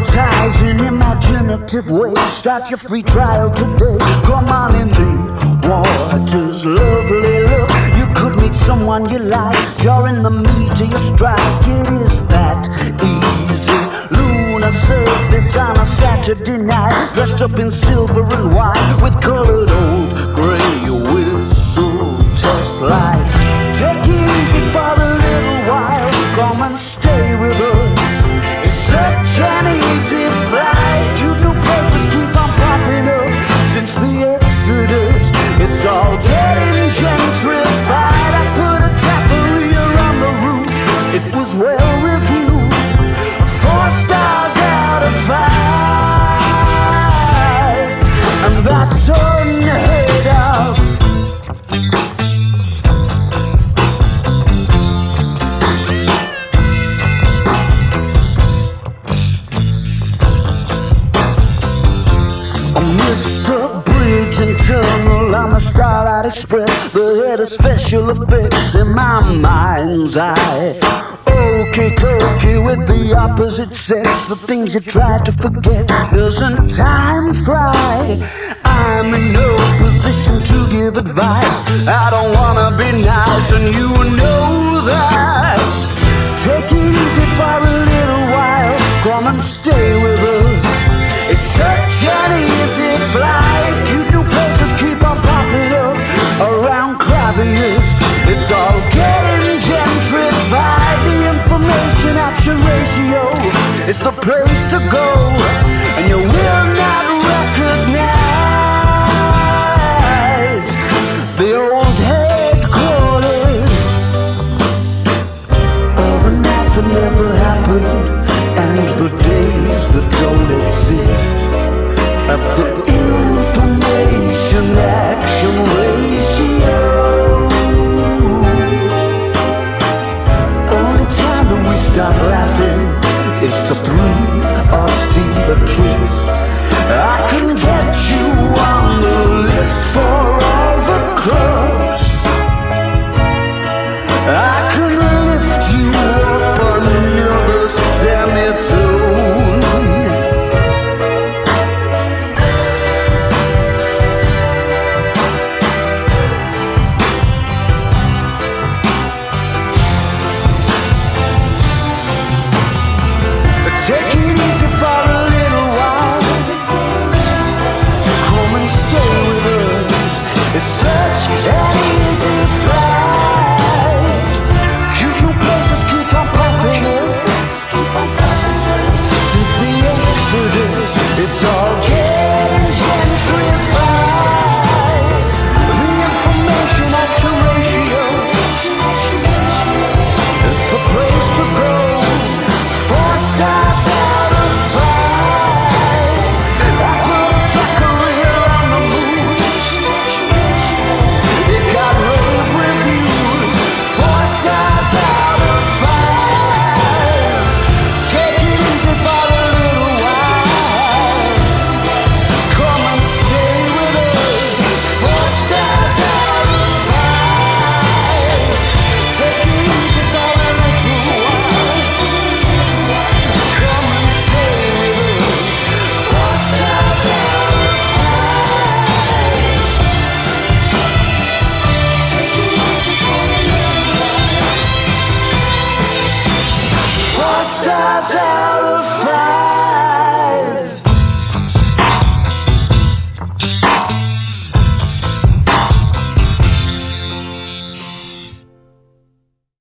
advertising imaginative ways. Start your free trial today. Come on in the waters, lovely look. You could meet someone you like during the meat of your strike. It is that easy. Lunar surface on a Saturday night, dressed up in silver and white with colored old grey whistle test lights. Take it easy for a little while. Come and stay with us. It's such an easy flight. You new places keep on popping up since the Exodus. It's all getting gentrified. I put a taqueria on the roof. It was well reviewed. 4 stars out of 5. And that's unheard of. Mr. Bridge and Tunnel on the Starlight Express, the head of special effects in my mind's eye. Okey cokey with the opposite sex, the things you try to forget. Doesn't time fly? I'm in no position to give advice. I don't wanna be nice, and you know that. Take it easy for a little while. Come and stay with us. It's such an easy flight. Cute new places keep on popping up around Clavius. It's all getting gentrified. The information action ratio is the place to go, and you will not recognize the old headquarters of the nights that never happened and the days that don't exist. At the information action ratio, only time that we stop laughing is to breathe or steal a kiss. I can get you on the list for all the clubs. I can lift you up another semitone. Take it easy for a little while. Come and stay with us. It's such an easy flight. Cute new places keep on popping up since the Exodus. It's all getting gentrified. The information action ratio is the place to go. 4 stars out of 5. I put a taqueria on the moon. It got rave reviews. 4 stars out of 5. Take it easy for a little while. Come and stay with us. 4 stars out of 5. Take it easy for a little while. Come and stay with us. 4 stars out of 5. Take it easy for a little while. 4 stars out